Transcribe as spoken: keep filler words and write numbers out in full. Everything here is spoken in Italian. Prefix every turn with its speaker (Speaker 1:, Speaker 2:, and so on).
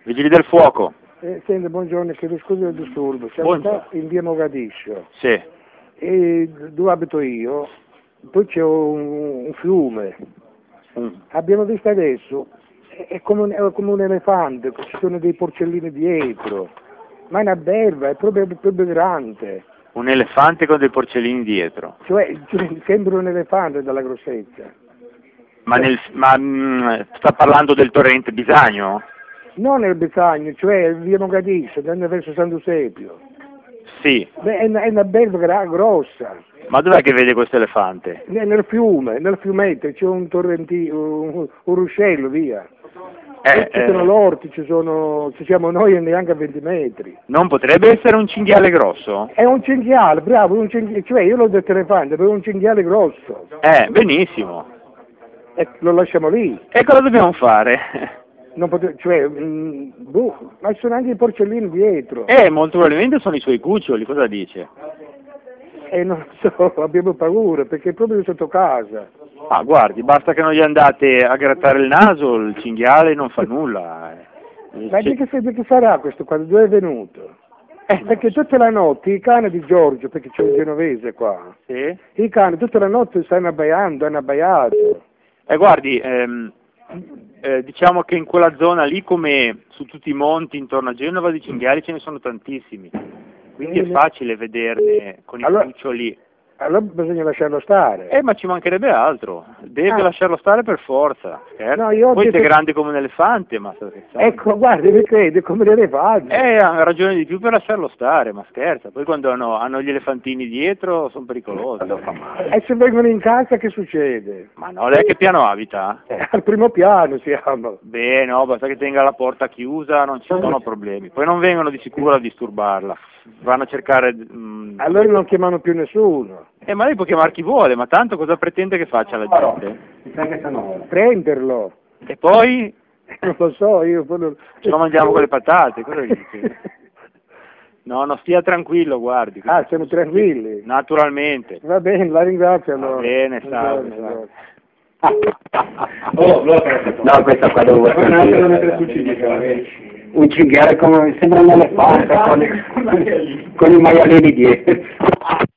Speaker 1: Vigili del fuoco.
Speaker 2: Eh, senti, buongiorno, chiedo scusa del disturbo. Siamo
Speaker 1: Buongiorno.
Speaker 2: qua in via Mogadiscio.
Speaker 1: Sì.
Speaker 2: E dove abito io, poi c'è un, un fiume.
Speaker 1: Mm.
Speaker 2: Abbiamo visto adesso, è, è, come un, è come un elefante, ci sono dei porcellini dietro. Ma è una belva, è proprio, proprio grande.
Speaker 1: Un elefante con dei porcellini dietro.
Speaker 2: Cioè, cioè, sembra un elefante dalla grossezza.
Speaker 1: Ma, nel, ma mh, sta parlando del torrente Bisagno?
Speaker 2: Non nel Betagno, cioè via Mogadiscio, andando verso San Eusebio.
Speaker 1: Sì.
Speaker 2: Beh, è, una, è una belva gra- grossa.
Speaker 1: Ma dov'è che vede questo elefante?
Speaker 2: Nel, nel fiume, nel fiumetto c'è un torrentino, un, un ruscello, via.
Speaker 1: Eh,
Speaker 2: ci sono
Speaker 1: eh,
Speaker 2: l'orti, ci sono, ci siamo noi neanche a venti metri.
Speaker 1: non potrebbe essere un cinghiale grosso?
Speaker 2: È un cinghiale, bravo, un cinghiale, cioè io l'ho detto elefante, però è un cinghiale grosso.
Speaker 1: Eh, benissimo.
Speaker 2: E lo lasciamo lì.
Speaker 1: E cosa dobbiamo fare?
Speaker 2: Non pote- cioè, mh, boh, ma ci sono anche i porcellini dietro.
Speaker 1: Eh, molto probabilmente sono i suoi cuccioli, cosa dice?
Speaker 2: E non so, abbiamo paura, perché è proprio sotto casa.
Speaker 1: Ah, guardi, basta che non gli andate a grattare il naso, il cinghiale non fa nulla. eh.
Speaker 2: Ma di che, di che sarà questo qua? Dove è venuto?
Speaker 1: Eh,
Speaker 2: Perché tutta la notte i cani di Giorgio, perché c'è un genovese qua,
Speaker 1: sì?
Speaker 2: i cani tutta la notte stanno abbaiando, hanno abbaiato.
Speaker 1: Eh, guardi, ehm, eh, diciamo che in quella zona lì, come su tutti i monti intorno a Genova, di cinghiali ce ne sono tantissimi, quindi è
Speaker 2: Bene.
Speaker 1: facile vederne con i
Speaker 2: Allora-
Speaker 1: cuccioli.
Speaker 2: Allora bisogna lasciarlo stare.
Speaker 1: Eh, ma ci mancherebbe altro, deve
Speaker 2: Ah.
Speaker 1: lasciarlo stare per forza. Certo.
Speaker 2: No, io ho
Speaker 1: Poi
Speaker 2: detto-
Speaker 1: sei grande come un elefante, ma sta scherzando.
Speaker 2: Ecco, guardi, mi crede, come le elefante.
Speaker 1: Eh, ha ragione di più per lasciarlo stare, ma scherza. Poi quando hanno, hanno gli elefantini dietro sono pericolosi.
Speaker 2: E se vengono in casa che succede?
Speaker 1: Ma no, lei che piano abita?
Speaker 2: Eh, al primo piano siamo.
Speaker 1: Beh, no, basta che tenga la porta chiusa, non ci sono problemi. Poi non vengono di sicuro a disturbarla, vanno a cercare... mm,
Speaker 2: Allora non chiamano più nessuno.
Speaker 1: Eh, ma lei può chiamare chi vuole, ma tanto cosa pretende che faccia la gente?
Speaker 2: Prenderlo.
Speaker 1: E poi
Speaker 2: Non lo so, io poi non...
Speaker 1: ce lo mangiamo con le patate, cosa dice? No, no, stia tranquillo, guardi.
Speaker 2: Ah, siamo tranquilli.
Speaker 1: Naturalmente.
Speaker 2: Va bene, la ringrazio allora.
Speaker 1: Va bene, salve,
Speaker 2: Buongiorno.
Speaker 3: Oh, no, questa qua devo un cinghiale come sembra un elefante con, i- con i maialini dietro.